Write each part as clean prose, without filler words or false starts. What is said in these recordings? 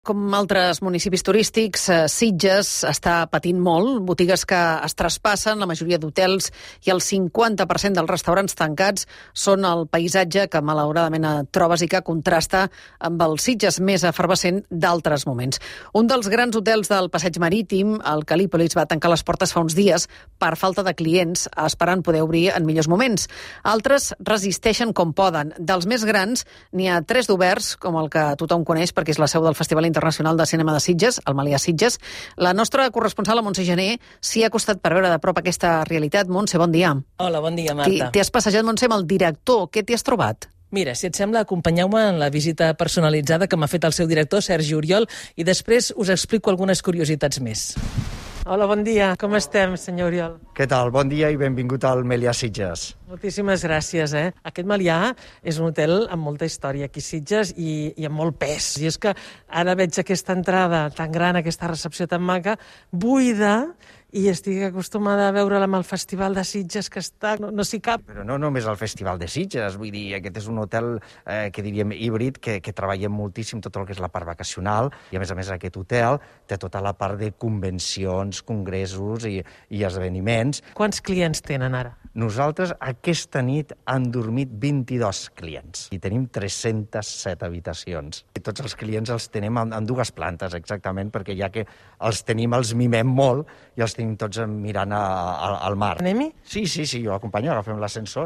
Com altres municipis turístics, Sitges està patint molt, botigues que es traspassen, la majoria d'hotels i el 50% dels restaurants tancats són el paisatge que malauradament trobes i que contrasta amb el Sitges més efervescent d'altres moments. Un dels grans hotels del Passeig Marítim, el Calípolis, va tancar les portes fa uns dies per falta de clients, esperant poder obrir en millors moments. Altres resisteixen com poden. Dels més grans, n'hi ha 3 d'oberts, com el que tothom coneix perquè és la seu del Festival Internacional de Cinema de Sitges, el Melià Sitges. La nostra corresponsal, la Montse Gené, s'hi ha acostat per veure de prop aquesta realitat. Montse, bon dia. Hola, bon dia, Marta. T'hi has passejat, Montse, amb el director. Què t'hi has trobat? Mira, si et sembla, acompanyeu-me en la visita personalitzada que m'ha fet el seu director, Sergi Oriol, i després us explico algunes curiositats més. Hola, bon dia. Com estem, senyor Oriol? Què tal? Bon dia i benvingut al Melià Sitges. Moltíssimes gràcies, Aquest Melià és un hotel amb molta història aquí a Sitges i amb molt pes. I és que ara veig aquesta entrada tan gran, aquesta recepció tan maca, buida, i estic acostumada a veure'la amb el Festival de Sitges, que està... no s'hi cap. Però no només el Festival de Sitges, vull dir, aquest és un hotel que diríem híbrid, que treballem moltíssim tot el que és la part vacacional, i a més aquest hotel té tota la part de convencions, congressos i esdeveniments. Quants clients tenen ara? Nosaltres aquesta nit han dormit 22 clients i tenim 307 habitacions. I tots els clients els tenim en 2 plantes, exactament, perquè ja que els tenim, els mimem molt i els tenim tots mirant al mar. Anem-hi? Sí, jo acompanyo, agafem l'ascensor.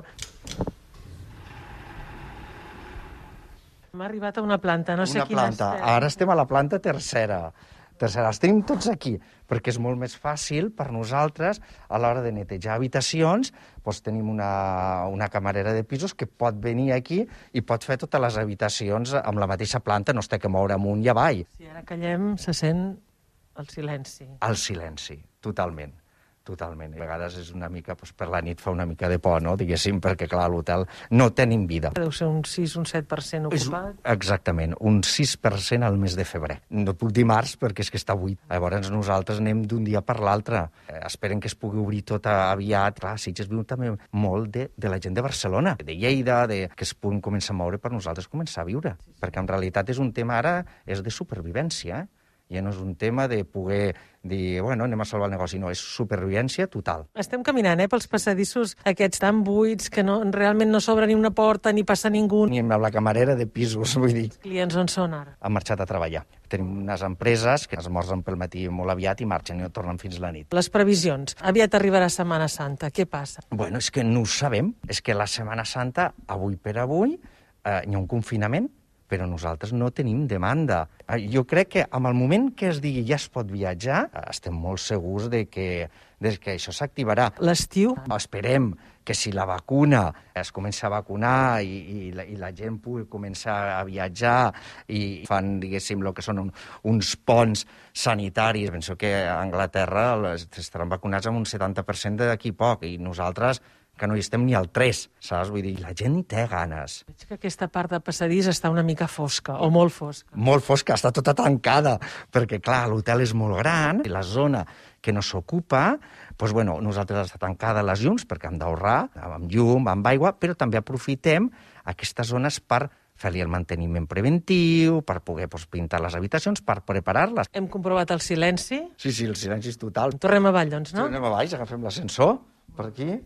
Hem arribat a una planta, no sé quina estem. Ara estem a la planta tercera. Els tenim tots aquí, perquè és molt més fàcil per nosaltres a l'hora de netejar habitacions. Doncs tenim una camarera de pisos que pot venir aquí i pot fer totes les habitacions amb la mateixa planta, no es té que moure amunt i avall. Si ara callem, se sent el silenci. El silenci, totalment. A vegades és una mica, per la nit fa una mica de por, no? Diguéssim, perquè clar, a l'hotel no tenim vida. Deu ser un 6, un 7% ocupat. Exactament, un 6% al mes de febrer. No puc dir març perquè és que està buit. Llavors nosaltres anem d'un dia per l'altre. Esperen que es pugui obrir tot aviat. Clar, Sitges viu també molt de la gent de Barcelona, de Lleida, que es puguin començar a moure per nosaltres començar a viure. Perquè en realitat és un tema ara, és de supervivència, Ja no és un tema de poder dir, anem a salvar el negoci, no, és supervivència total. Estem caminant, pels passadissos aquests tan buits que realment no s'obre ni una porta ni passa ningú. Ni amb la camarera de pisos, vull dir. Els clients on són ara? Han marxat a treballar. Tenim unes empreses que esmorzen pel matí molt aviat i marxen i no tornen fins la nit. Les previsions. Aviat arribarà Setmana Santa. Què passa? És que no ho sabem. És que la Setmana Santa, avui per avui, hi ha un confinament, però nosaltres no tenim demanda. Jo crec que en el moment que es digui ja es pot viatjar, estem molt segurs de que això s'activarà. L'estiu? Esperem que si la vacuna es comença a vacunar i la gent pugui començar a viatjar i fan, diguéssim, el que són uns ponts sanitaris. Penso que a Anglaterra estaran vacunats amb un 70% d'aquí poc i nosaltres que no hi estem ni al 3, saps? Vull dir, la gent hi té ganes. Veig que aquesta part de passadís està una mica fosca, o molt fosca. Molt fosca, està tota tancada, perquè, clar, l'hotel és molt gran, i la zona que no s'ocupa, nosaltres està tancada les llums, perquè hem d'ahorrar, amb llum, amb aigua, però també aprofitem aquestes zones per fer-li el manteniment preventiu, per poder pintar les habitacions, per preparar-les. Hem comprovat el silenci? Sí, el silenci és total. Tornem avall, doncs, no? Tornem avall, agafem l'ascensor, per aquí.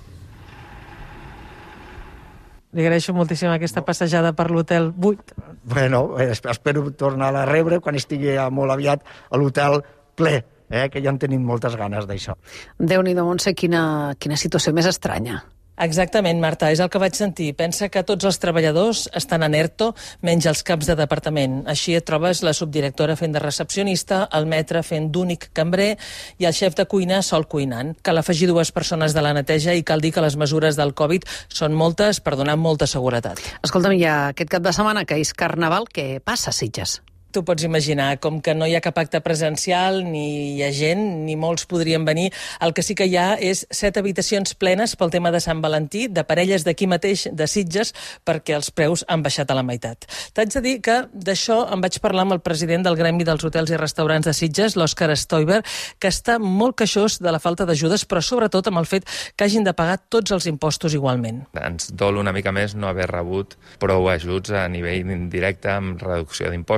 Li agraeixo moltíssim aquesta passejada per l'hotel buit. Espero tornar a rebre quan estigui molt aviat a l'hotel ple, que ja en tenim moltes ganes d'això. Déu-n'hi-do, Montse, quina situació més estranya. Exactament, Marta, és el que vaig sentir. Pensa que tots els treballadors estan en ERTO, menys els caps de departament. Així et trobes la subdirectora fent de recepcionista, el metre fent d'únic cambrer i el xef de cuina sol cuinant. Cal afegir 2 persones de la neteja i cal dir que les mesures del Covid són moltes per donar molta seguretat. Escolta'm, hi ha aquest cap de setmana que és Carnaval. Què passa a Sitges? T'ho pots imaginar, com que no hi ha cap acte presencial, ni hi ha gent, ni molts podrien venir. El que sí que hi ha és 7 habitacions plenes pel tema de Sant Valentí, de parelles d'aquí mateix, de Sitges, perquè els preus han baixat a la meitat. T'haig de dir que d'això em vaig parlar amb el president del Gremi dels Hotels i Restaurants de Sitges, l'Òscar Stoiber, que està molt queixós de la falta d'ajudes, però sobretot amb el fet que hagin de pagar tots els impostos igualment. Ens dol una mica més no haver rebut prou ajuts a nivell indirecte, amb reducció d'impostos, amb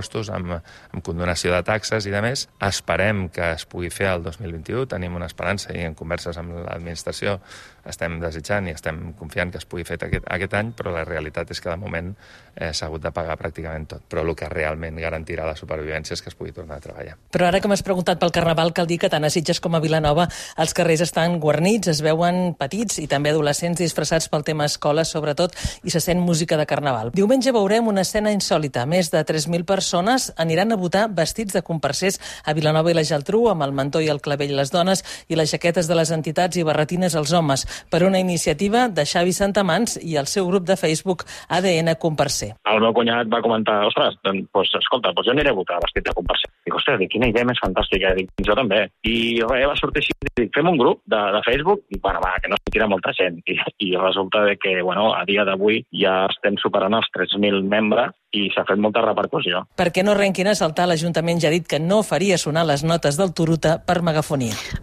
amb condonació de taxes i de més. Esperem que es pugui fer el 2021, tenim una esperança i en converses amb l'administració estem desitjant i estem confiant que es pugui fer aquest any, però la realitat és que de moment s'ha hagut de pagar pràcticament tot. Però el que realment garantirà la supervivència és que es pugui tornar a treballar. Però ara que m'has preguntat pel Carnaval, cal dir que tant a Sitges com a Vilanova els carrers estan guarnits, es veuen petits i també adolescents disfressats pel tema escola, sobretot, i se sent música de Carnaval. Diumenge veurem una escena insòlita. Més de 3.000 persones aniran a votar vestits de comparsers a Vilanova i la Geltrú, amb el mantó i el clavell les dones i les jaquetes de les entitats i barretines els homes, per una iniciativa de Xavi Santamans i el seu grup de Facebook ADN Comparser. El meu cunyat va comentar, ostres, doncs, escolta, jo aniré a votar vestit de comparser. Dic, ostres, quina idea més fantàstica. Dic, jo també. I va sortir així, dic, fem un grup de Facebook i, bueno, va, que no sortirà molta gent. I resulta que, bueno, a dia d'avui ja estem superant els 3.000 membres i s'ha fet molta repercussió. Perquè no arrenquin a saltar, l'Ajuntament ja ha dit que no faria sonar les notes del Turuta per megafonia.